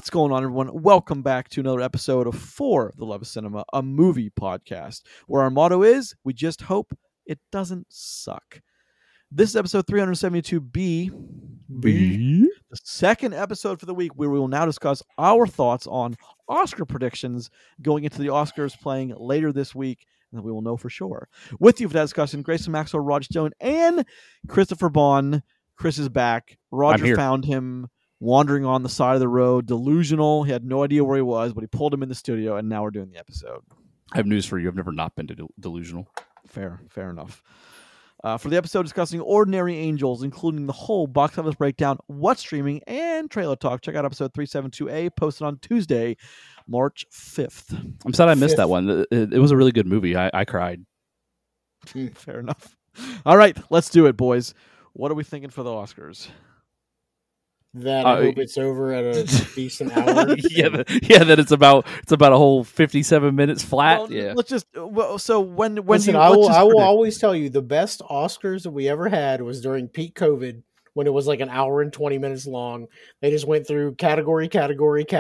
What's going on, everyone? Welcome back to another episode of For the Love of Cinema, a movie podcast, where our motto is, we just hope it doesn't suck. This is episode 372B, the second episode for the week, where we will now discuss our thoughts on Oscar predictions going into the Oscars playing later this week, and then we will know for sure. With you for that discussion, Grayson Maxwell, Roger Stone, and Christopher Bond. Chris is back. Roger found him wandering on the side of the road, delusional. He had no idea where he was, but he pulled him in the studio, and now we're doing the episode. I have news for you. I've never not been delusional. Fair enough. For the episode discussing Ordinary Angels, including the whole box office breakdown, what's streaming, and trailer talk, check out episode 372A, posted on Tuesday, March 5th. I'm sad I missed that one. It was a really good movie. I cried. Fair enough. All right, let's do it, boys. What are we thinking for the Oscars? That I hope it's over at a decent hour. That it's about a whole 57 minutes flat. Well, let's just so when Listen, I will always tell you the best Oscars that we ever had was during peak COVID when it was like an hour and 20 minutes long. They just went through category, and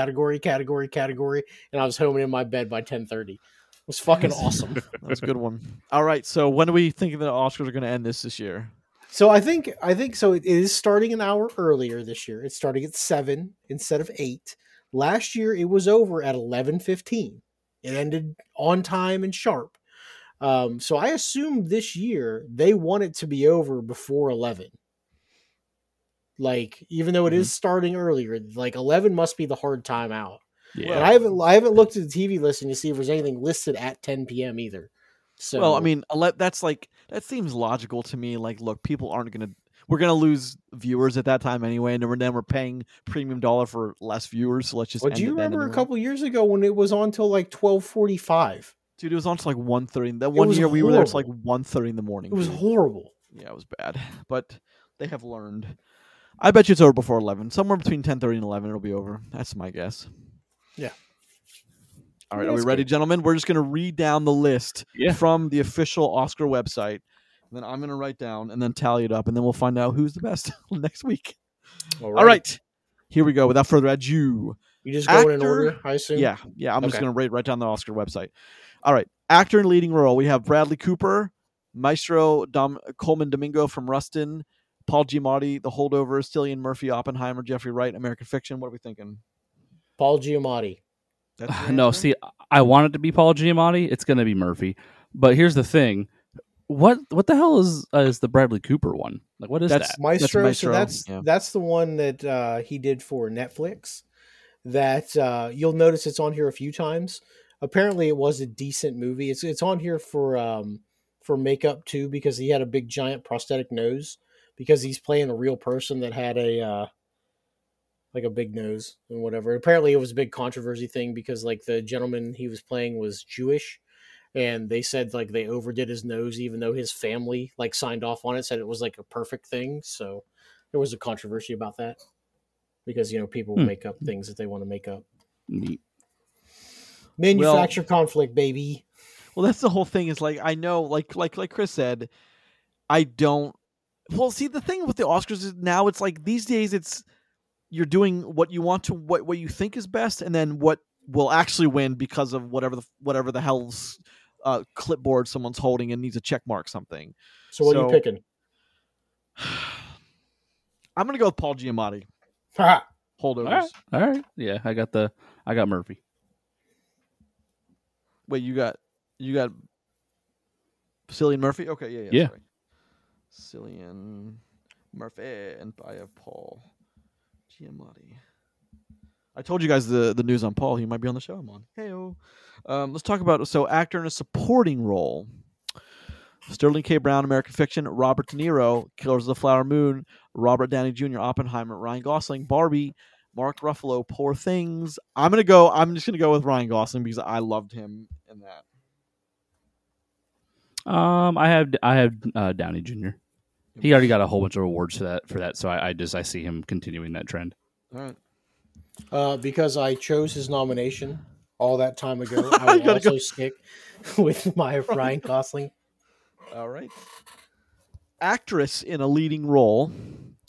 I was home and in my bed by 10:30. It was fucking awesome. That was a good one. All right, so when are we thinking the Oscars are going to end this year? So I think so. It is starting an hour earlier this year. It's starting at 7 instead of 8. Last year it was over at 11:15. It ended on time and sharp. So I assume this year they want it to be over before 11. Like, even though it is starting earlier, like 11 must be the hard time out. Yeah. But I haven't looked at the TV listing to see if there's anything listed at 10 p.m. either. So, well, I mean, that seems logical to me. Like, look, we're gonna lose viewers at that time anyway, and then we're paying premium dollar for less viewers. So let's just. Well, do you remember a couple years ago when it was on till like 12:45? Dude, it was on till like 1:30. That one year we were there, it's like 1:30 in the morning. It was horrible. Yeah, it was bad, but they have learned. I bet you it's over before 11. Somewhere between 10:30 and 11, it'll be over. That's my guess. Yeah. All right, are we ready, gentlemen? We're just going to read down the list from the official Oscar website. And then I'm going to write down and then tally it up, and then we'll find out who's the best next week. All right. Here we go. Without further adu. You just go in order, I assume? Yeah. I'm just going to write down the Oscar website. All right. Actor in leading role. We have Bradley Cooper, Maestro Coleman Domingo from Rustin, Paul Giamatti, The Holdovers, Cillian Murphy, Oppenheimer, Jeffrey Wright, American Fiction. What are we thinking? Paul Giamatti. No, see, I want it to be Paul Giamatti. It's going to be Murphy. But here's the thing: what the hell is the Bradley Cooper one? Like, what is that? Maestro. So that's the one that he did for Netflix. That you'll notice it's on here a few times. Apparently, it was a decent movie. It's on here for makeup too, because he had a big giant prosthetic nose, because he's playing a real person that had a big nose and whatever. Apparently it was a big controversy thing because like the gentleman he was playing was Jewish, and they said like they overdid his nose, even though his family like signed off on it, said it was like a perfect thing. So there was a controversy about that because, people make up things that they want to make up. Neat. Manufacture conflict, baby. Well, that's the whole thing is like, I know, like Chris said, I don't. Well, see, the thing with the Oscars is now it's like these days you're doing what you want to, what you think is best, and then what will actually win because of whatever the hell's clipboard someone's holding and needs a check mark something. So what are you picking? I'm gonna go with Paul Giamatti. Holdovers. All right. Yeah, I got Murphy. Wait, you got Cillian Murphy? Okay, yeah. Sorry. Cillian Murphy, and I have Paul Giamatti. I told you guys the news on Paul. He might be on the show I'm on. Hey-o. Let's talk about actor in a supporting role. Sterling K. Brown, American Fiction. Robert De Niro, Killers of the Flower Moon. Robert Downey Jr., Oppenheimer. Ryan Gosling, Barbie. Mark Ruffalo, Poor Things. I'm just gonna go with Ryan Gosling because I loved him in that. I have Downey Jr. He already got a whole bunch of awards for that. So I see him continuing that trend. All right. Because I chose his nomination all that time ago, I will also stick with my Ryan Gosling. All right. Actress in a leading role.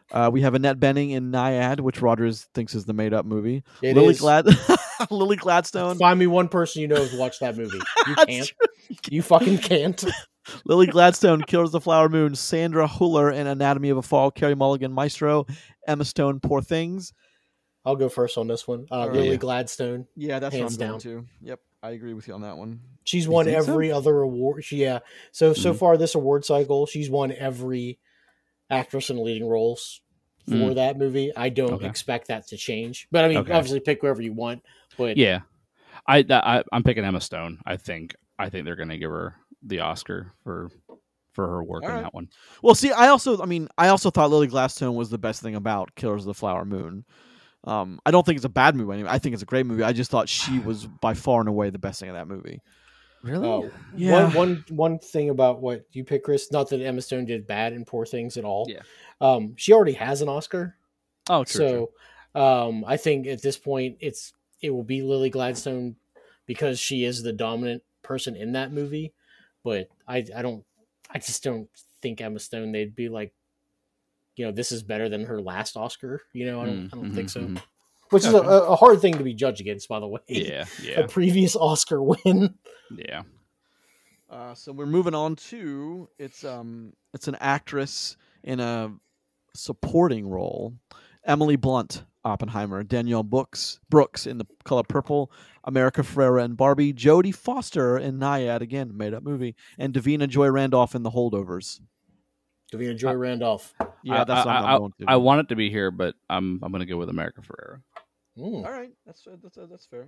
We have Annette Bening in Nyad, which Rogers thinks is the made-up movie. It Lily is. Lily Gladstone. Find me one person you know who's watched that movie. You That's can't. true. You fucking can't. Lily Gladstone, Killers of the Flower Moon. Sandra Huller in Anatomy of a Fall. Carey Mulligan, Maestro. Emma Stone, Poor Things. I'll go first on this one. Lily Gladstone. Yeah, that's hands what I'm down. going to. Yep, I agree with you on that one. She's won every other award. So far this award cycle, she's won every actress in leading roles for that movie. I don't expect that to change. But I mean, obviously pick whoever you want. But yeah, I'm picking Emma Stone. I think they're going to give her the Oscar for her work in that one. Well, see, I also thought Lily Gladstone was the best thing about Killers of the Flower Moon. I don't think it's a bad movie. Anyway. I think it's a great movie. I just thought she was by far and away the best thing in that movie. Really? Yeah. One thing about what you pick, Chris. Not that Emma Stone did bad in Poor Things at all. Yeah. She already has an Oscar. Oh, true. So, I think at this point it will be Lily Gladstone because she is the dominant person in that movie. But I just don't think Emma Stone. They'd be like, this is better than her last Oscar. I don't think so. Which is a hard thing to be judged against, by the way. Yeah. A previous Oscar win. Yeah. So we're moving on to it's an actress in a supporting role. Emily Blunt, Oppenheimer. Danielle Brooks in The Color Purple. America Ferrera in Barbie. Jodie Foster in Nyad, again, made up movie. And Davina Joy Randolph in The Holdovers. Davina Joy Randolph. Yeah, that's what I'm going to. I want it to be here, but I'm going to go with America Ferrera. All right, that's fair.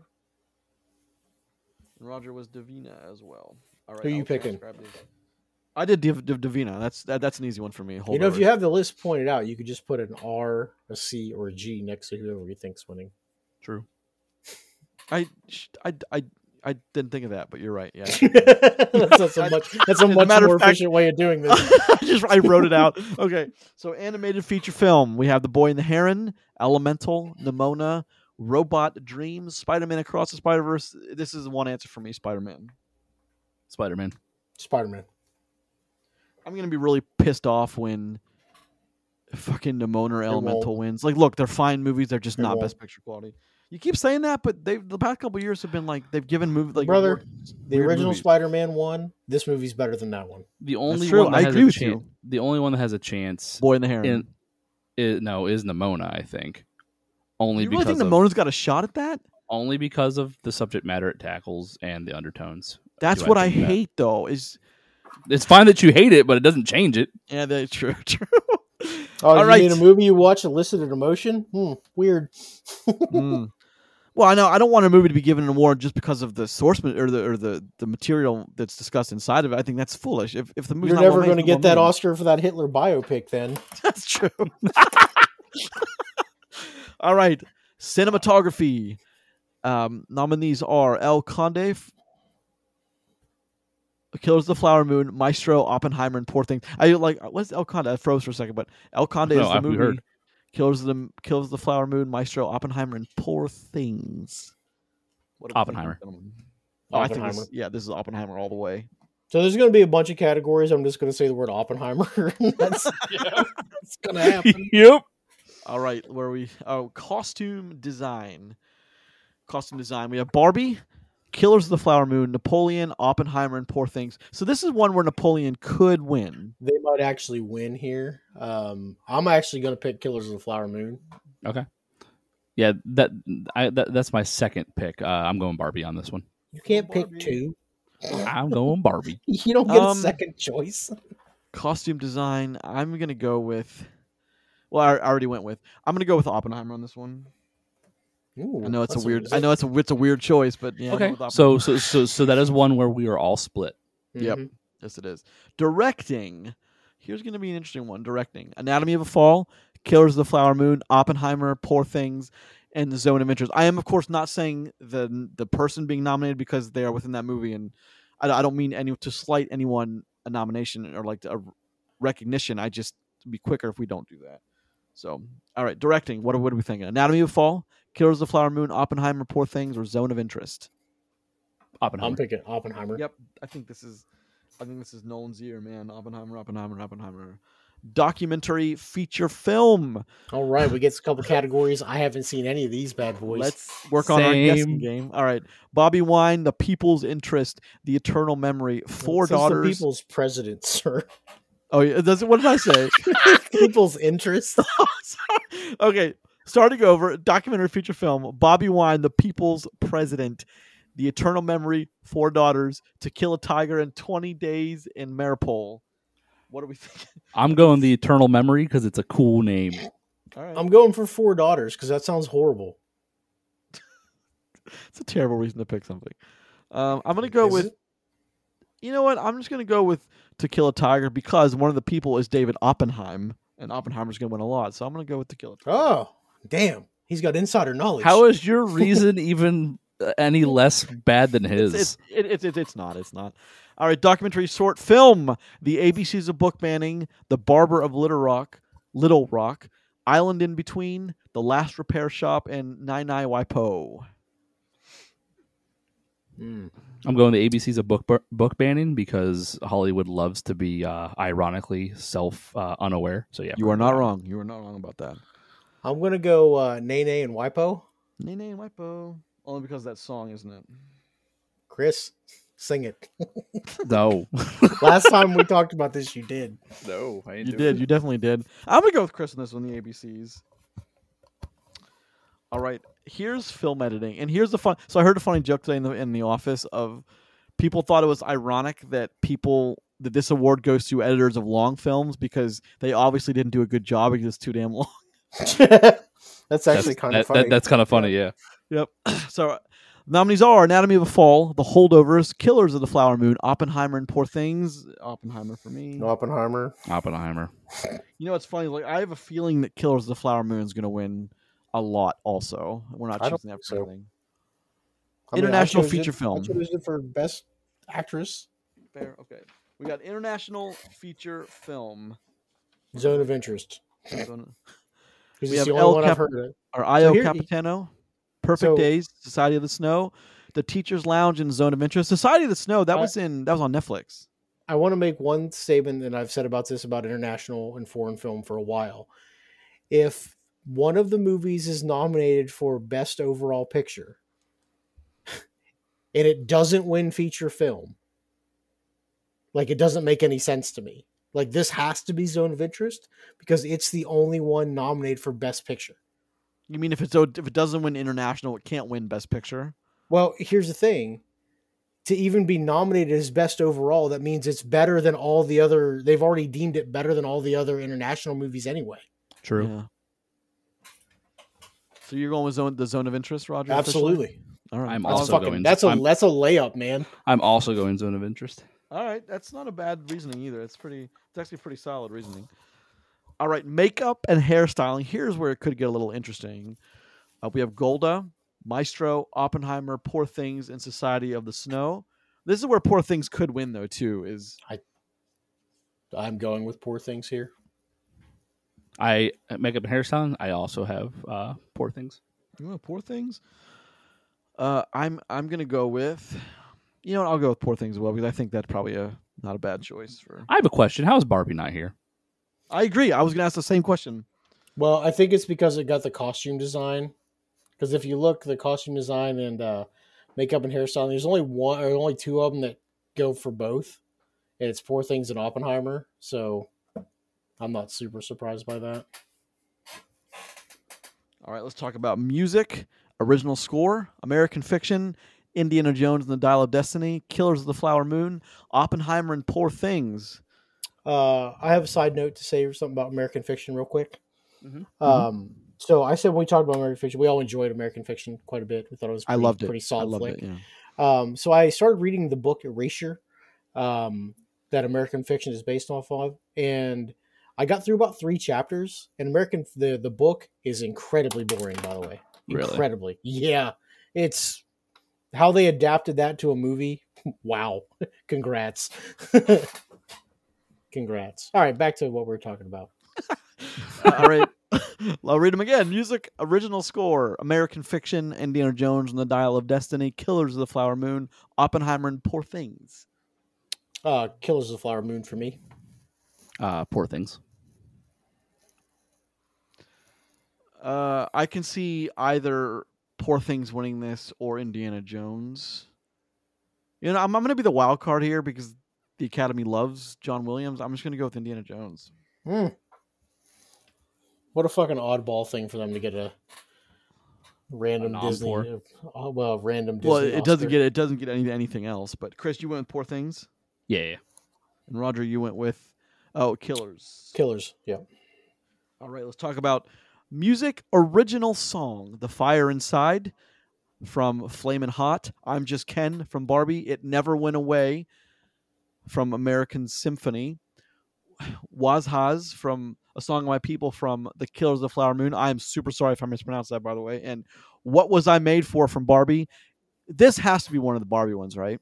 And Roger was Davina as well. All right, who are you picking? I did Davina. That's an easy one for me. If you have the list pointed out, you could just put an R, a C, or a G next to whoever you think's winning. True. I didn't think of that, but you're right. Yeah, that's a much more efficient way of doing this. I wrote it out. Okay, so animated feature film. We have The Boy and the Heron, Elemental, Nimona, Robot Dreams, Spider-Man Across the Spider-Verse. This is one answer for me. Spider-Man. I'm gonna be really pissed off when fucking Nimona or Elemental wins. Like, look, they're fine movies. They're just not best picture quality. You keep saying that, but the past couple of years have been like they've given movies like brother. The original Spider-Man won. This movie's better than that one. The only one that I agree with you. The only one that has a chance. Boy and the Heron. Is Nimona. I think. Only you really think Nimona's got a shot at that? Only because of the subject matter it tackles and the undertones. That's what I hate, though. It's fine that you hate it, but it doesn't change it. Yeah, that's true. All right. Mean a movie you watch elicited emotion? Weird. Well, I know I don't want a movie to be given an award just because of the source or the material that's discussed inside of it. I think that's foolish. If the movie's you're never going to get that Oscar for that Hitler biopic, then that's true. All right, cinematography. Nominees are El Conde, Killers of the Flower Moon, Maestro, Oppenheimer, and Poor Things. What's El Conde? I froze for a second, but El Conde is the movie. Heard. Killers of the Flower Moon, Maestro, Oppenheimer, and Poor Things. Oppenheimer. I think this is Oppenheimer all the way. So there's going to be a bunch of categories. I'm just going to say the word Oppenheimer. That's going to happen. Yep. All right, where are we? Oh, costume design. We have Barbie, Killers of the Flower Moon, Napoleon, Oppenheimer, and Poor Things. So this is one where Napoleon could win. They might actually win here. I'm actually going to pick Killers of the Flower Moon. Okay. Yeah, that's my second pick. I'm going Barbie on this one. You can't pick two. I'm going Barbie. You don't get a second choice. Costume design. I'm going to go with. Well, I already went with. I'm going to go with Oppenheimer on this one. Ooh, I know it's a weird choice, but yeah. Okay. So that is one where we are all split. Yep. Yes, it is. Directing. Here's going to be an interesting one. Directing. Anatomy of a Fall, Killers of the Flower Moon, Oppenheimer, Poor Things, and The Zone of Interest. I am, of course, not saying the person being nominated because they are within that movie, and I don't mean to slight anyone a nomination or like a recognition. I just be quicker if we don't do that. So, all right, directing. What are we thinking? Anatomy of a Fall, Killers of the Flower Moon, Oppenheimer, Poor Things, or Zone of Interest? Oppenheimer. I'm picking Oppenheimer. Yep, I think this is Nolan's year, man. Oppenheimer. documentary feature film. All right, we get a couple categories. I haven't seen any of these bad boys. Let's work on our guessing Same. game. All right. Bobby Wine, The People's Interest, The Eternal Memory, Four Daughters. The people's president, sir. Oh, yeah. What did I say? People's interest. Okay. Starting over, documentary feature film, Bobby Wine, The People's President, The Eternal Memory, Four Daughters, To Kill a Tiger in 20 Days in Maripol. What do we think? I'm going The Eternal Memory because it's a cool name. All right. I'm going for Four Daughters because that sounds horrible. It's a terrible reason to pick something. I'm going to go with... You know what? I'm just going to go with To Kill a Tiger because one of the people is David Oppenheim, and Oppenheimer's going to win a lot. So I'm going to go with To Kill a Tiger. Oh, damn. He's got insider knowledge. How is your reason even any less bad than his? It's not. It's not. All right, documentary short film, The ABCs of Book Banning, The Barber of Little Rock, Island in Between, The Last Repair Shop, and Nai Nai Waipo. I'm going the ABCs of book banning because Hollywood loves to be ironically unaware. So yeah, you are not wrong. You are not wrong about that. I'm gonna go Nene and Wipo. Nene and Wipo, only because of that song, isn't it? Chris, sing it. No. Last time we talked about this, you did. No, I You did. You definitely did. I'm gonna go with Chris on this one. The ABCs. All right. Here's film editing, and here's the fun. So I heard a funny joke today in the office of people thought it was ironic that this award goes to editors of long films because they obviously didn't do a good job because it's too damn long. That's actually kind of funny. That's kind of funny, yeah. Yep. So nominees are Anatomy of a Fall, The Holdovers, Killers of the Flower Moon, Oppenheimer, and Poor Things. Oppenheimer for me. Oppenheimer. You know, it's funny. Like I have a feeling that Killers of the Flower Moon is going to win a lot. Also, we're not choosing that for anything. International feature film. I chose it for best actress. Fair. Okay. We got international feature film. Zone of Interest. We have Io Capitano, Perfect Days, Society of the Snow, The Teacher's Lounge, and Zone of Interest. Society of the Snow, that was on Netflix. I want to make one statement, and I've said about international and foreign film for a while. If one of the movies is nominated for best overall picture and it doesn't win feature film, like it doesn't make any sense to me. Like this has to be Zone of Interest because it's the only one nominated for best picture. You mean if it doesn't win international, it can't win best picture? Well, here's the thing. To even be nominated as best overall, that means it's better than all the other. They've already deemed it better than all the other international movies anyway. True. Yeah. So you're going with the Zone of Interest, Roger? Absolutely. Officially? All right. That's a layup, man. I'm also going Zone of Interest. All right, that's not a bad reasoning either. It's actually pretty solid reasoning. All right, makeup and hairstyling. Here's where it could get a little interesting. We have Golda, Maestro, Oppenheimer, Poor Things, and Society of the Snow. This is where Poor Things could win, though. Too I'm going with Poor Things here. Makeup and hairstyling. I also have Poor Things. You want Poor Things? I'm gonna go with. You know what? I'll go with Poor Things as well because I think that's probably not a bad choice for. I have a question. How is Barbie not here? I agree. I was gonna ask the same question. Well, I think it's because it got the costume design. Because if you look, the costume design and makeup and hairstyling, there's only two of them that go for both, and it's Poor Things and Oppenheimer. So I'm not super surprised by that. All right, let's talk about music, original score, American Fiction, Indiana Jones and the Dial of Destiny, Killers of the Flower Moon, Oppenheimer, and Poor Things. I have a side note to say something about American Fiction real quick. Mm-hmm. So I said when we talked about American Fiction, we all enjoyed American Fiction quite a bit. We thought it was pretty solid flick. Yeah. So I started reading the book Erasure that American Fiction is based off of, and I got through about 3 chapters. And the book is incredibly boring, by the way. Really? Incredibly. Yeah. It's how they adapted that to a movie. Wow. Congrats. Congrats. All right, back to what we were talking about. All right. I'll read them again. Music, original score, American Fiction, Indiana Jones and the Dial of Destiny, Killers of the Flower Moon, Oppenheimer, and Poor Things. Killers of the Flower Moon for me. Poor Things. I can see either Poor Things winning this or Indiana Jones. You know, I'm going to be the wild card here because the Academy loves John Williams. I'm just going to go with Indiana Jones. What a fucking oddball thing for them to get a random Disney. Random Disney. Well, it Oscar. doesn't get anything else. But Chris, you went with Poor Things, Yeah. and Roger, you went with Killers. Killers. Yeah. All right, let's talk about music original song, "The Fire Inside" from Flamin' Hot, "I'm Just Ken" from Barbie, "It Never Went Away" from American Symphony, "Was Has" from "A Song of My People" from The Killers of the Flower Moon. I am super sorry if I mispronounced that, by the way. And "What Was I Made For" from Barbie. This has to be one of the Barbie ones, right?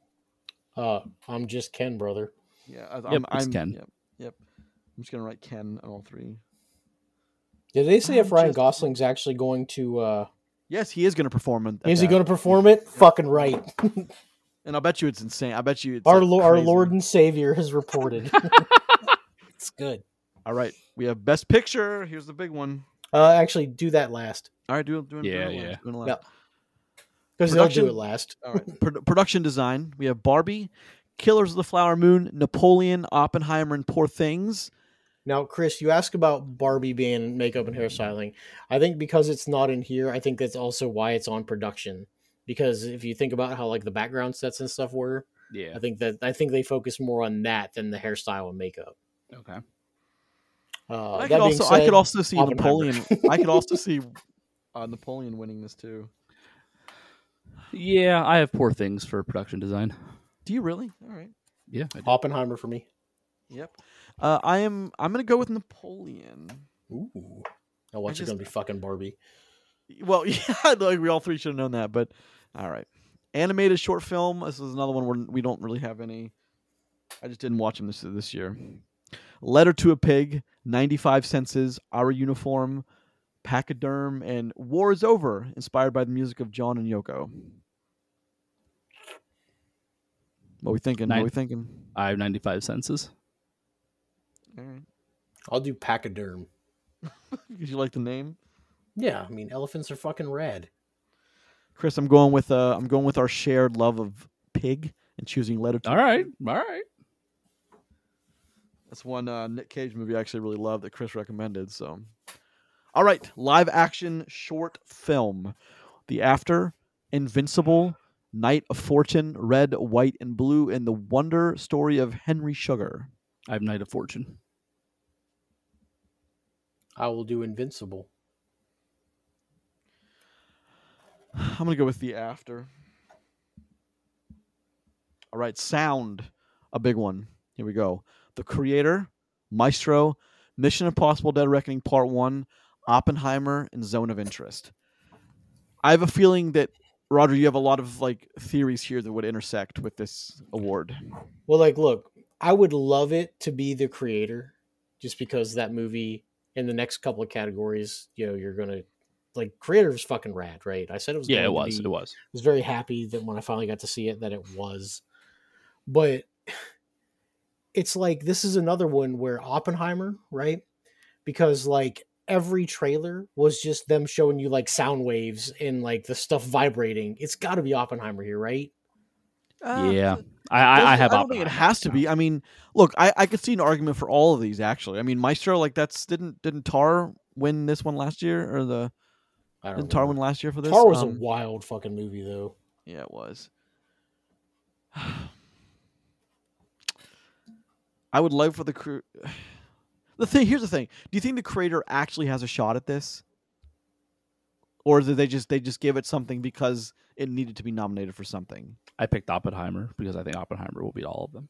I'm Just Ken, brother. Yeah, I'm Ken. Yep. I'm just gonna write Ken on all three. Did they say if Ryan Gosling's actually going to? Yes, he is going to perform. Is he going to perform it? Fucking right. And I'll bet you it's insane. I bet you it's our Lord and Savior has reported. It's good. All right, we have Best Picture. Here's the big one. Actually, do that last. All right, do it. Yeah. Because they'll do it last. All right. Production design. We have Barbie, Killers of the Flower Moon, Napoleon, Oppenheimer, and Poor Things. Now, Chris, you ask about Barbie being makeup and hairstyling. I think because it's not in here, I think that's also why it's on production. Because if you think about how like the background sets and stuff were, Yeah. I think they focus more on that than the hairstyle and makeup. Okay. I could also see Napoleon. I could also see Napoleon winning this too. Yeah, I have Poor Things for production design. Do you really? All right. Yeah. Oppenheimer for me. Yep. I'm gonna go with Napoleon. Ooh. Now watch it gonna be fucking Barbie. Well, yeah, like we all three should have known that, but all right. Animated short film. This is another one where we don't really have any. I just didn't watch them this year. Letter to a Pig, 95 Senses, Our Uniform, Pachyderm, and War is Over, inspired by the music of John and Yoko. What are we thinking? I have 95 Senses. All right. I'll do Pachyderm. Did you like the name? Yeah, I mean elephants are fucking rad. Chris, I'm going with our shared love of pig and choosing Letter to. All right. That's one Nick Cage movie I actually really loved that Chris recommended. So, all right, live action short film: The After, Invincible, Night of Fortune, Red, White, and Blue, and The Wonder Story of Henry Sugar. I have Night of Fortune. I will do Invincible. I'm going to go with The After. All right, sound, a big one. Here we go. The Creator, Maestro, Mission Impossible Dead Reckoning Part 1, Oppenheimer, and Zone of Interest. I have a feeling that, Roger, you have a lot of like theories here that would intersect with this award. Well, like, look, I would love it to be The Creator, just because that movie in the next couple of categories, you know, you're gonna like Creator is fucking rad, right? I said it was. Yeah, it was. It was. I was very happy that when I finally got to see it, that it was. But it's like this is another one where Oppenheimer, right? Because like every trailer was just them showing you like sound waves and like the stuff vibrating. It's got to be Oppenheimer here, right? Yeah, I have. I don't think it has to be. I mean, look, I could see an argument for all of these. Actually, I mean, Maestro, like didn't Tar win this one last year, or didn't Tar win last year for this? Tar was a wild fucking movie, though. Yeah, it was. I would love for the crew. Here's the thing. Do you think the Creator actually has a shot at this, or did they just give it something because it needed to be nominated for something? I picked Oppenheimer because I think Oppenheimer will beat all of them.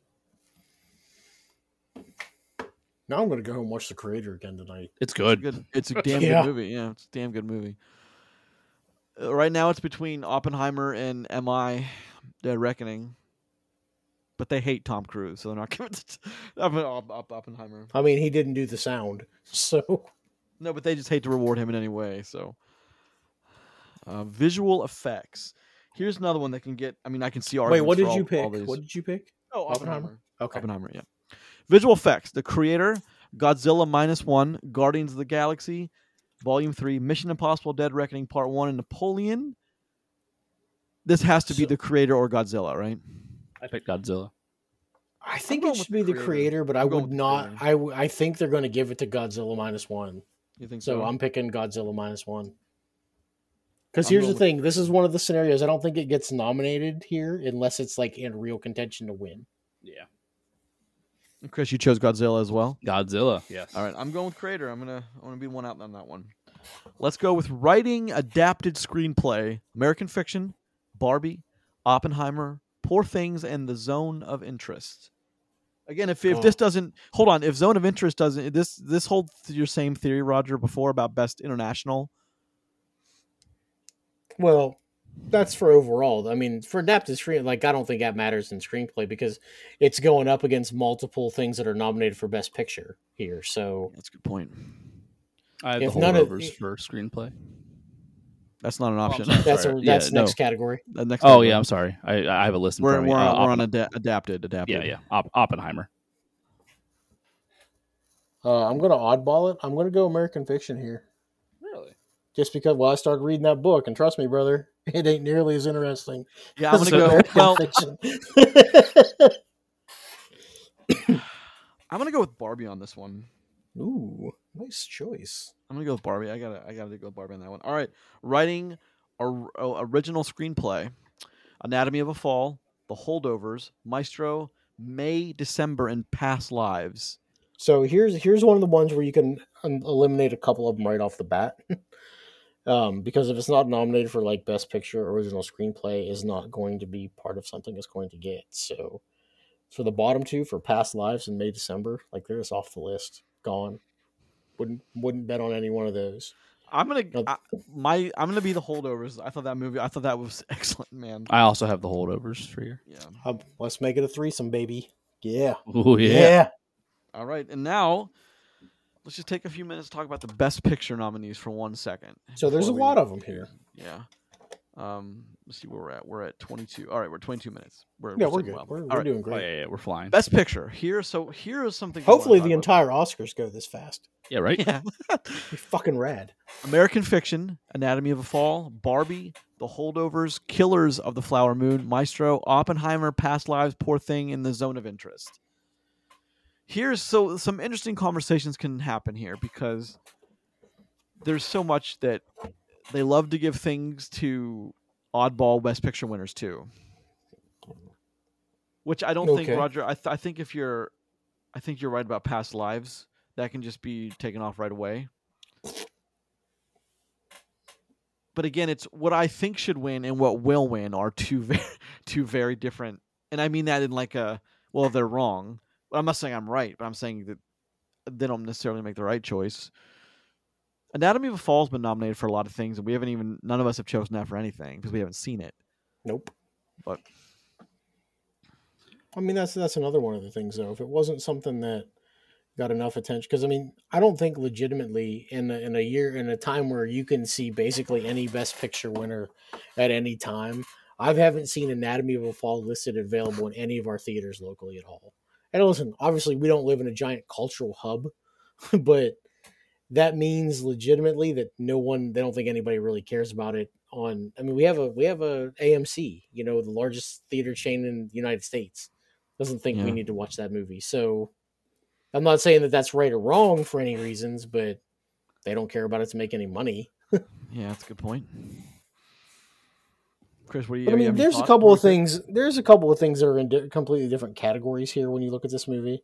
Now I'm going to go home and watch The Creator again tonight. It's good. It's a damn good movie. Yeah, it's a damn good movie. Right now, it's between Oppenheimer and M.I. Dead Reckoning. But they hate Tom Cruise, so they're not giving it to Oppenheimer. I mean, he didn't do the sound, so... No, but they just hate to reward him in any way, so... visual effects. Here's another one that can get... I mean, I can see arguments. Wait, what did you pick? What did you pick? Oh, Oppenheimer. Okay. Oppenheimer, yeah. Visual effects. The Creator, Godzilla -1, Guardians of the Galaxy, Volume 3, Mission Impossible: Dead Reckoning Part 1, and Napoleon. This has to be the creator or Godzilla, right? I picked Godzilla. I think it should be the creator, but I would not. I think they're going to give it to Godzilla -1. You think so? I'm picking Godzilla -1. Because here's the thing: this is one of the scenarios. I don't think it gets nominated here unless it's like in real contention to win. Yeah. Chris, you chose Godzilla as well. Godzilla, yes. All right, I'm going with creator. I'm gonna be one out on that one. Let's go with writing adapted screenplay: American Fiction, Barbie, Oppenheimer, Poor Things, and The Zone of Interest. Again, if this doesn't hold on, if Zone of Interest doesn't this holds your same theory, Roger, before about best international. Well, that's for overall. I mean, for adapted screen, like I don't think that matters in screenplay because it's going up against multiple things that are nominated for Best Picture here. So that's a good point. I have the holdovers for screenplay. That's not an option. That's next category. Next category. Yeah, I'm sorry. I have a list. We're on adapted. Yeah. Oppenheimer. I'm gonna oddball it. I'm gonna go American Fiction here. Really? Just because, I started reading that book, and trust me, brother, it ain't nearly as interesting. Yeah, I'm going to go. I'm going to go with Barbie on this one. Ooh, nice choice. I'm going to go with Barbie. I gotta go with Barbie on that one. All right, writing original screenplay: Anatomy of a Fall, The Holdovers, Maestro, May, December, and Past Lives. So here's one of the ones where you can eliminate a couple of them right off the bat. Because if it's not nominated for like Best Picture, original screenplay is not going to be part of something it's going to get. So for the bottom two, for Past Lives and May, December, like they're just off the list, gone. Wouldn't bet on any one of those. I'm gonna be the Holdovers. I thought that was excellent, man. I also have the Holdovers for you. Yeah. Let's make it a threesome, baby. Yeah. Oh yeah. All right, and now let's just take a few minutes to talk about the Best Picture nominees for 1 second. So there's a lot of them here. Yeah. Let's see where we're at. We're at 22. All right, we're 22 minutes. We're good. We're doing great. Oh, yeah, we're flying. Best Picture. Here is something. Hopefully the entire Oscars go this fast. Yeah, right? Yeah. Be fucking rad. American Fiction, Anatomy of a Fall, Barbie, The Holdovers, Killers of the Flower Moon, Maestro, Oppenheimer, Past Lives, Poor Thing, and The Zone of Interest. Some interesting conversations can happen here because there's so much that they love to give things to oddball Best Picture winners too, which I don't think, Roger. I think you're right about Past Lives. That can just be taken off right away. But again, it's what I think should win and what will win are two very different. And I mean that in like they're wrong. I'm not saying I'm right, but I'm saying that they don't necessarily make the right choice. Anatomy of a Fall has been nominated for a lot of things, and none of us have chosen that for anything because we haven't seen it. Nope. But I mean, that's another one of the things, though. If it wasn't something that got enough attention, because I mean, I don't think legitimately in a time where you can see basically any Best Picture winner at any time, I haven't seen Anatomy of a Fall listed available in any of our theaters locally at all. And listen, obviously we don't live in a giant cultural hub, but that means legitimately that they don't think anybody really cares about it we have a AMC, the largest theater chain in the United States, doesn't think we need to watch that movie. So I'm not saying that that's right or wrong for any reasons, but they don't care about it to make any money. Yeah, that's a good point. Chris, what do you? I mean, there's a couple of things. There's a couple of things that are in completely different categories here when you look at this movie.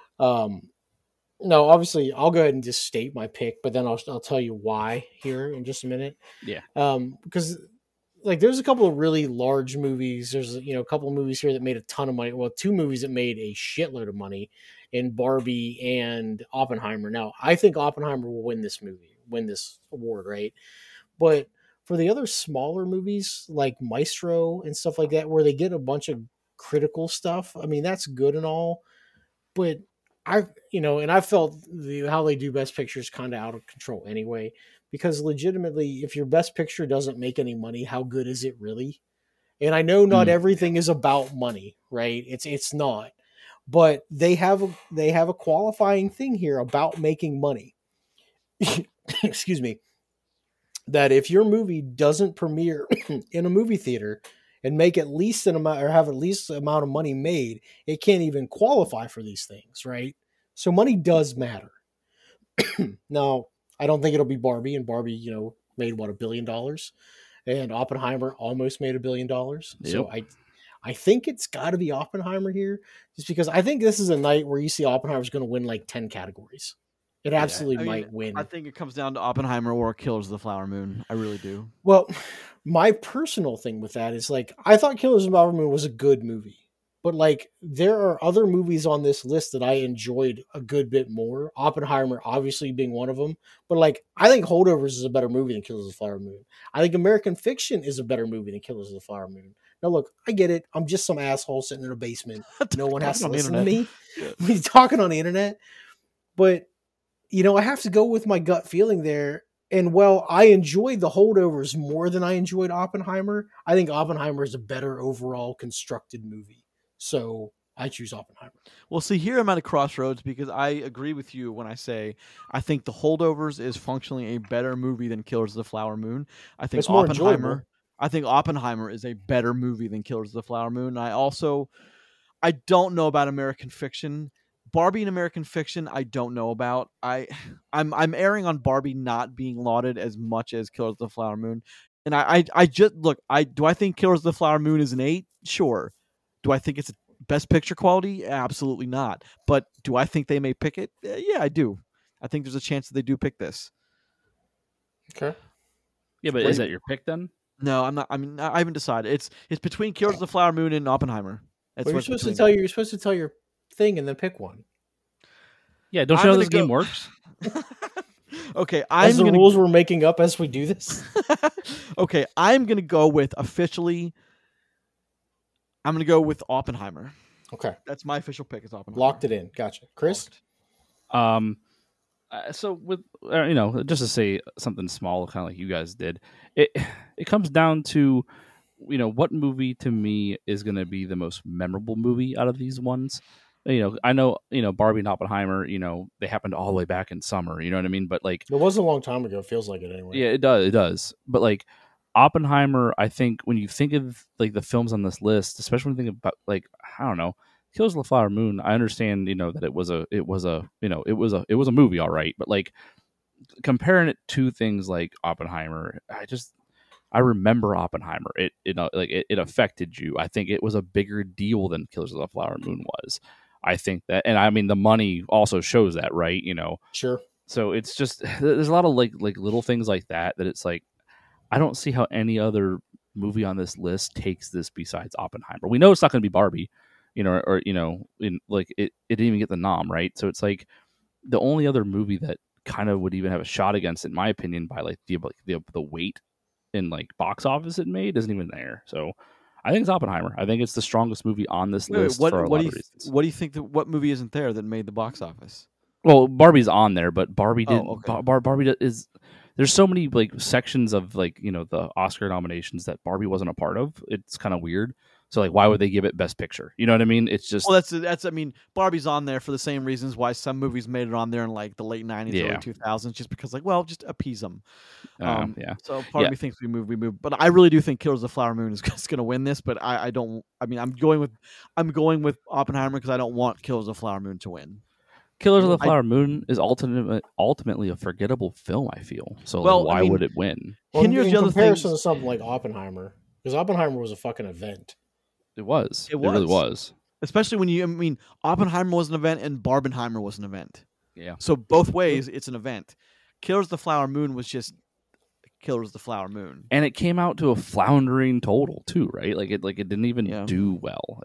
No, obviously, I'll go ahead and just state my pick, but then I'll tell you why here in just a minute. Yeah. Because there's a couple of really large movies. There's a couple of movies here that made a ton of money. Well, two movies that made a shitload of money in Barbie and Oppenheimer. Now, I think Oppenheimer will win this award, right? But for the other smaller movies like Maestro and stuff like that, where they get a bunch of critical stuff, I mean, that's good and all, but I felt how they do Best Picture is kind of out of control anyway, because legitimately, if your Best Picture doesn't make any money, how good is it really? And I know not everything is about money, right? It's not, but they have a qualifying thing here about making money. excuse me, that if your movie doesn't premiere in a movie theater and make at least an amount or have at least the amount of money made, it can't even qualify for these things, right? So money does matter. Now, I don't think it'll be Barbie, and Barbie, made what, $1 billion, and Oppenheimer almost made $1 billion. Yep. So I think it's got to be Oppenheimer here, just because I think this is a night where you see Oppenheimer's going to win like 10 categories. It absolutely might win. I think it comes down to Oppenheimer or Killers of the Flower Moon. I really do. Well, my personal thing with that is like, I thought Killers of the Flower Moon was a good movie, but like there are other movies on this list that I enjoyed a good bit more. Oppenheimer obviously being one of them, but like I think Holdovers is a better movie than Killers of the Flower Moon. I think American Fiction is a better movie than Killers of the Flower Moon. Now look, I get it. I'm just some asshole sitting in a basement. No one has to listen to me. He's talking on the internet, but I have to go with my gut feeling there. And while I enjoyed the Holdovers more than I enjoyed Oppenheimer, I think Oppenheimer is a better overall constructed movie. So I choose Oppenheimer. Well, see, here I'm at a crossroads because I agree with you when I say I think the Holdovers is functionally a better movie than Killers of the Flower Moon. I think Oppenheimer is a better movie than Killers of the Flower Moon. I don't know about American Fiction. Barbie and American Fiction, I don't know about. I'm erring on Barbie not being lauded as much as Killers of the Flower Moon. And I just look, do I think Killers of the Flower Moon is an 8? Sure. Do I think it's best picture quality? Absolutely not. But do I think they may pick it? Yeah, I do. I think there's a chance that they do pick this. Okay. Yeah, but is that your pick then? No, I'm not. I mean, I haven't decided. It's between Killers of the Flower Moon and Oppenheimer. You're supposed to tell your thing and then pick one. Yeah, don't you know how this game works? Okay, rules we're making up as we do this. Okay, I'm gonna go with I'm gonna go with Oppenheimer. Okay, that's my official pick. Is Oppenheimer. Locked it in. Gotcha, Chris. So with just to say something small, kind of like you guys did, it comes down to what movie to me is going to be the most memorable movie out of these ones. I know Barbie and Oppenheimer, they happened all the way back in summer. You know what I mean? But like it was a long time ago. It feels like it anyway. Yeah, it does. But like Oppenheimer, I think when you think of like the films on this list, especially when you think about like I don't know. Killers of the Flower Moon, I understand, that it was a movie, all right, but like comparing it to things like Oppenheimer, I remember Oppenheimer. It affected you. I think it was a bigger deal than Killers of the Flower Moon was. I think that, and I mean the money also shows that, right? Sure. So it's just there's a lot of like little things like that it's like I don't see how any other movie on this list takes this besides Oppenheimer. We know it's not going to be Barbie. It didn't even get the nom, right? So it's like the only other movie that kind of would even have a shot against it, in my opinion, by like the weight in like box office it made isn't even there. So I think it's Oppenheimer. I think it's the strongest movie on this list for a lot of reasons. What do you think? What movie isn't there that made the box office? Well, Barbie's on there, but Barbie didn't. Okay. Barbie is. There's so many like sections of like the Oscar nominations that Barbie wasn't a part of. It's kind of weird. So like, why would they give it Best Picture? You know what I mean? It's just that's. I mean, Barbie's on there for the same reasons why some movies made it on there in like the late '90s, early 2000s, just because like, well, just appease them. So part of me thinks we move, but I really do think Killers of the Flower Moon is going to win this. But I don't. I mean, I'm going with Oppenheimer because I don't want Killers of the Flower Moon to win. Killers of the Flower Moon is ultimately a forgettable film, I feel. So why would it win? Well, in comparison to something like Oppenheimer, because Oppenheimer was a fucking event. It was. It really was. Especially when Oppenheimer was an event and Barbenheimer was an event. Yeah. So both ways, it's an event. Killers of the Flower Moon was just Killers of the Flower Moon, and it came out to a floundering total too, right? Like it didn't even do well.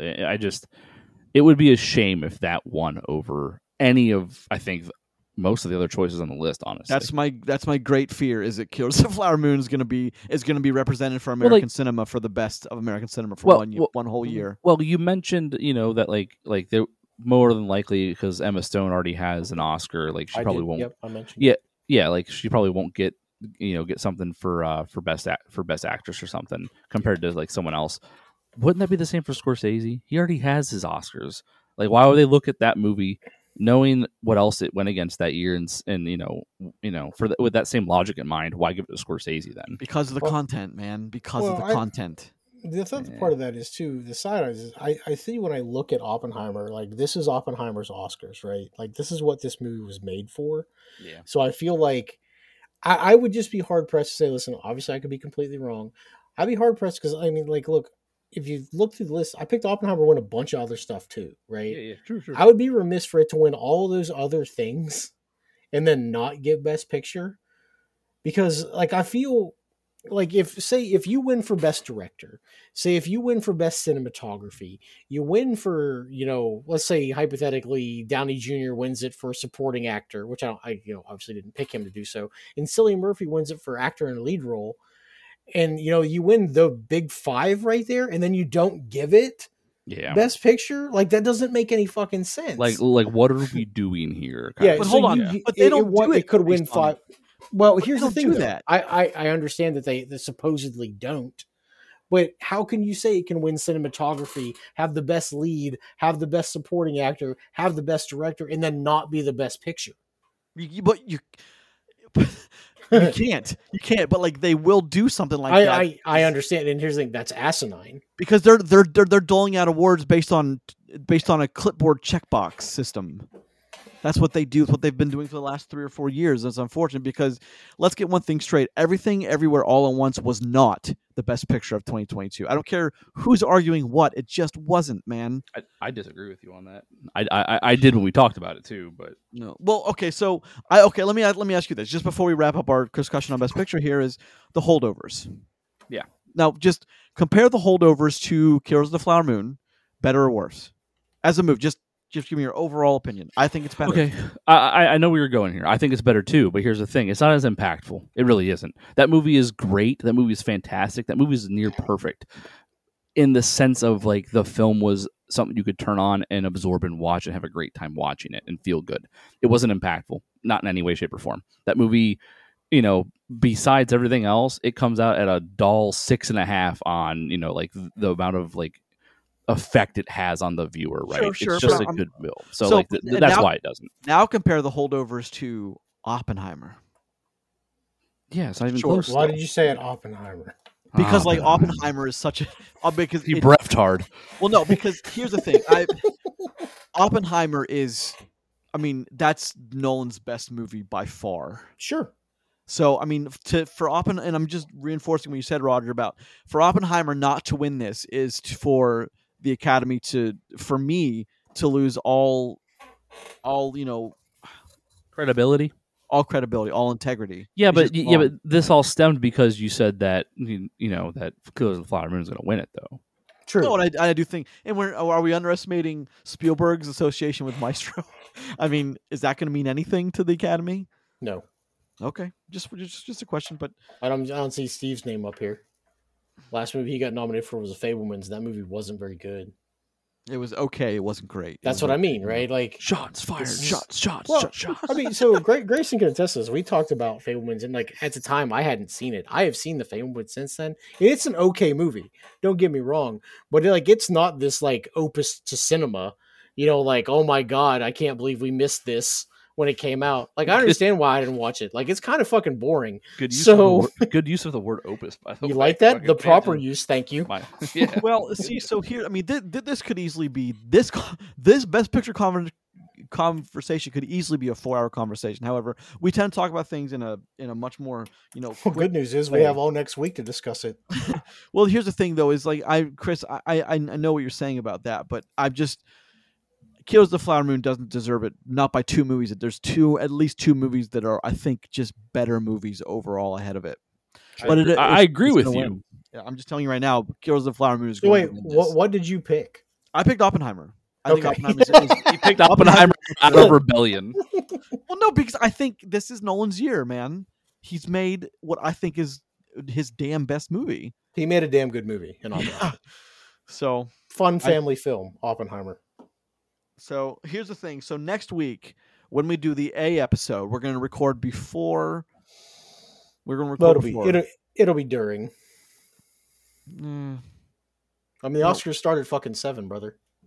It would be a shame if that won over any of most of the other choices on the list. Honestly, that's my great fear is that Killers of the Flower Moon is going to be represented for American cinema for the best of American cinema for one whole year. Well, you mentioned that like they're more than likely because Emma Stone already has an Oscar. Like she probably won't. Yep, I mentioned. Yeah. Like she probably won't get something for best actress or something compared to like someone else. Wouldn't that be the same for Scorsese? He already has his Oscars. Like, why would they look at that movie knowing what else it went against that year, and with that same logic in mind, why give it to Scorsese then? Because of the content, man. Because of the content. The other part of that is too the side is I think when I look at Oppenheimer, like this is Oppenheimer's Oscars, right? Like this is what this movie was made for. Yeah. So I feel like I would just be hard pressed to say, listen, obviously I could be completely wrong. I'd be hard pressed because I mean, like, look, if you look through the list, I picked Oppenheimer to win a bunch of other stuff too, right? Yeah, true. I would be remiss for it to win all those other things and then not get Best Picture, because like I feel like if you win for Best Director, say if you win for Best Cinematography, you win for, let's say hypothetically Downey Jr. wins it for Supporting Actor, which I obviously didn't pick him to do so, and Cillian Murphy wins it for Actor in a Lead Role, and you win the big five right there, and then you don't give it Best Picture, like that doesn't make any fucking sense. Like what are we doing here? But hold on, but they don't do it. It could win five. Well, here's the thing. That I understand that they supposedly don't, but how can you say it can win cinematography, have the best lead, have the best supporting actor, have the best director, and then not be the Best Picture? But you can't. You can't. But like they will do something like that. I understand, and here's the thing: that's asinine because they're doling out awards based on a clipboard checkbox system. That's what they do. It's what they've been doing for the last 3 or 4 years. It's unfortunate because let's get one thing straight. Everything, Everywhere, All at Once was not the best picture of 2022. I don't care who's arguing what. It just wasn't, man. I disagree with you on that. I did when we talked about it too, but no. Well, okay. So let me ask you this just before we wrap up our discussion on best picture. Here is the Holdovers. Yeah. Now, just compare the Holdovers to Killers of the Flower Moon. Better or worse as a movie? Just give me your overall opinion. I think it's better. Okay. I know where you're going here. I think it's better too, but here's the thing. It's not as impactful. It really isn't. That movie is great. That movie is fantastic. That movie is near perfect in the sense of like the film was something you could turn on and absorb and watch and have a great time watching it and feel good. It wasn't impactful, not in any way, shape, or form. That movie, besides everything else, it comes out at a dull 6.5 on, like the amount of like effect it has on the viewer, right? Sure, it's just a good film. So that's why it doesn't. Now compare the Holdovers to Oppenheimer. Yeah, it's not even close. Why did you say it Oppenheimer? Because like Oppenheimer is such a because he breathed hard. Well, no, because here's the thing. Oppenheimer is, I mean, that's Nolan's best movie by far. Sure. So, I mean, for Oppenheimer, and I'm just reinforcing what you said, Roger, about for Oppenheimer not to win this is for the Academy for me to lose all credibility, all integrity. Yeah, but this all stemmed because you said that that Killers of the Flower Moon is going to win it, though. True. No, and I do think, and are we underestimating Spielberg's association with Maestro? I mean, is that going to mean anything to the Academy? No. Okay, just a question, but I don't see Steve's name up here. Last movie he got nominated for was The Fabelmans. That movie wasn't very good. It was okay. It wasn't great. That's what I mean, right? Like shots fired, shots. I mean, so Grayson can attest to this. We talked about Fabelmans, and like at the time, I hadn't seen it. I have seen The Fabelmans since then. It's an okay movie. Don't get me wrong, but it's not this like opus to cinema. Like, oh my god, I can't believe we missed this when it came out. Like, I understand why I didn't watch it. Like, it's kind of fucking boring. Good use of the word opus, by the way. You like that? The proper use, thank you. Yeah. Well, see, so here, I mean, this could easily be, this Best Picture conversation could easily be a 4-hour conversation. However, we tend to talk about things in a much more, Well, good news is we have all next week to discuss it. Well, here's the thing, though, is like, Chris, I know what you're saying about that, but Killers of the Flower Moon doesn't deserve it, not by 2 movies. There's at least 2 movies that are, I think, just better movies overall ahead of it. But I agree with you. Win. Yeah, I'm just telling you right now, Killers of the Flower Moon is going to win this. What did you pick? I picked Oppenheimer. I think Oppenheimer he picked Oppenheimer out of Rebellion. Well, no, because I think this is Nolan's year, man. He's made what I think is his damn best movie. He made a damn good movie in Oppenheimer. Yeah. So fun family film, Oppenheimer. So here's the thing. So next week, when we do the A episode, we're going to record before. We're going to record before. It'll be during. I mean, the Oscars started fucking 7, brother.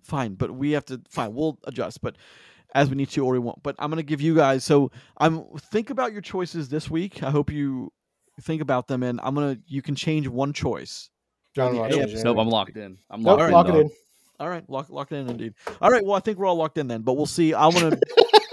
fine, but we have to fine. We'll adjust, but as we need to or we won't. But I'm gonna give you guys. So think about your choices this week. I hope you think about them, and you can change one choice. John, nope, I'm locked in. I'm locked in. Lock it in. All right, lock it in indeed. All right, well I think we're all locked in then, but we'll see. I want to.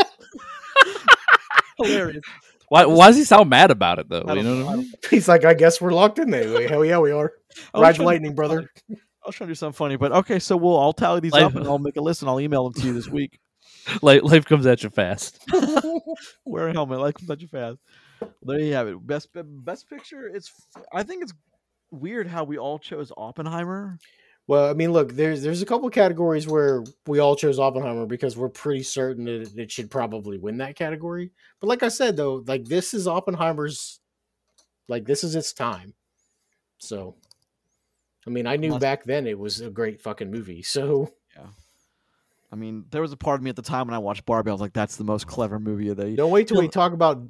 Hilarious. Why does he sound mad about it though? You know what I mean? He's like, I guess we're locked in anyway. Hell yeah, we are. Ride the lightning, brother. I was trying to do something funny, but okay, so I'll tally these up and I'll make a list and I'll email them to you this week. Life comes at you fast. Wear a helmet. Life comes at you fast. There you have it. Best picture. I think it's weird how we all chose Oppenheimer. Well, I mean, look, there's a couple categories where we all chose Oppenheimer because we're pretty certain that it should probably win that category. But like I said, though, like this is Oppenheimer's, like this is its time. So, I mean, I knew back then it was a great fucking movie. So, yeah. I mean, there was a part of me at the time when I watched Barbie, I was like, that's the most clever movie of the. Don't wait till we talk about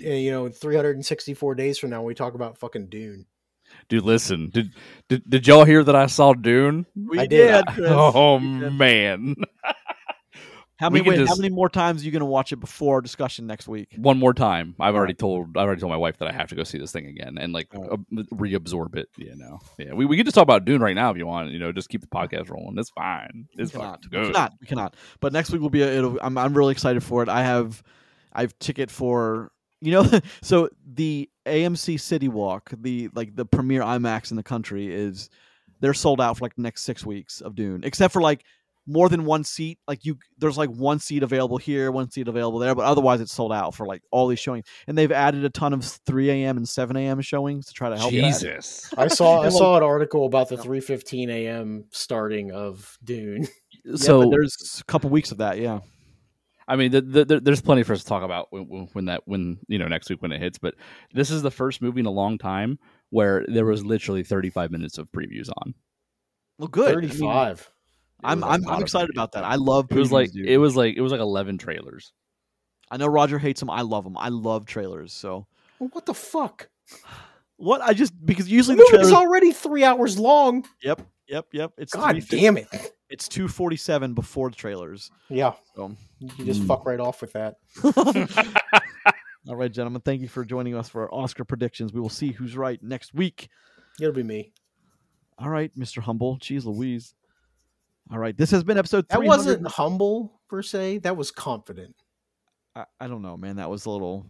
364 days from now when we talk about fucking Dune. Dude, listen. Did y'all hear that I saw Dune? I did. Oh man. How many more times are you going to watch it before discussion next week? One more time. I've already told my wife that I have to go see this thing again and reabsorb it. Yeah. We can just talk about Dune right now if you want. Just keep the podcast rolling. It's fine. It's good. We cannot. But next week will be. I'm really excited for it. I have ticket for. So the AMC City Walk, the premier IMAX in the country they're sold out for like the next 6 weeks of Dune, except for like more than one seat. Like there's like one seat available here, one seat available there, but otherwise it's sold out for like all these showings. And they've added a ton of 3 a.m. and 7 a.m. showings to try to help. Jesus, I saw an article about the 3:15 a.m. starting of Dune. So but there's a couple weeks of that, yeah. I mean, there's plenty for us to talk about when next week when it hits. But this is the first movie in a long time where there was literally 35 minutes of previews on. Well, good. 35. I'm excited about that. I love previews. It was like 11 trailers. I know Roger hates them. I love them. I love trailers. So well, what the fuck? What because usually the movie's already 3 hours long. Yep. It's God damn it. It's 2:47 before the trailers. Yeah. So you just fuck right off with that. All right, gentlemen. Thank you for joining us for our Oscar predictions. We will see who's right next week. It'll be me. All right, Mr. Humble. Jeez Louise. All right. This has been episode 300. That wasn't humble, per se. That was confident. I don't know, man. That was a little...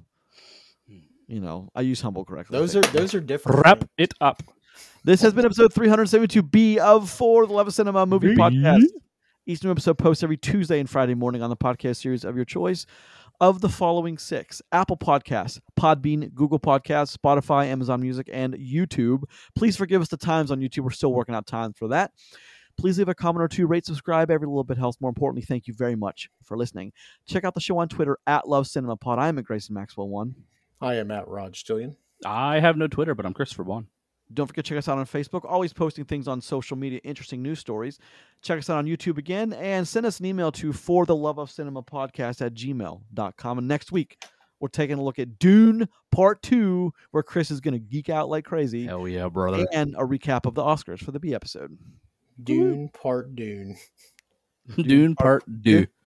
I use humble correctly. Those are different. Wrap it up. This has been episode 372B of For the Love of Cinema Movie Podcast. Each new episode posts every Tuesday and Friday morning on the podcast series of your choice of the following 6: Apple Podcasts, Podbean, Google Podcasts, Spotify, Amazon Music, and YouTube. Please forgive us the times on YouTube. We're still working out times for that. Please leave a comment or two, rate, subscribe. Every little bit helps. More importantly, thank you very much for listening. Check out the show on Twitter @LoveCinemaPod. I am at Grayson Maxwell 1. I am at Rod Stillion. I have no Twitter, but I'm Christopher Bond. Don't forget to check us out on Facebook. Always posting things on social media, interesting news stories. Check us out on YouTube again, and send us an email to fortheloveofcinemapodcast@gmail.com. And next week, we're taking a look at Dune Part 2, where Chris is going to geek out like crazy. Hell yeah, brother. And a recap of the Oscars for the B episode. Dune Part Dune. Dune Part 2.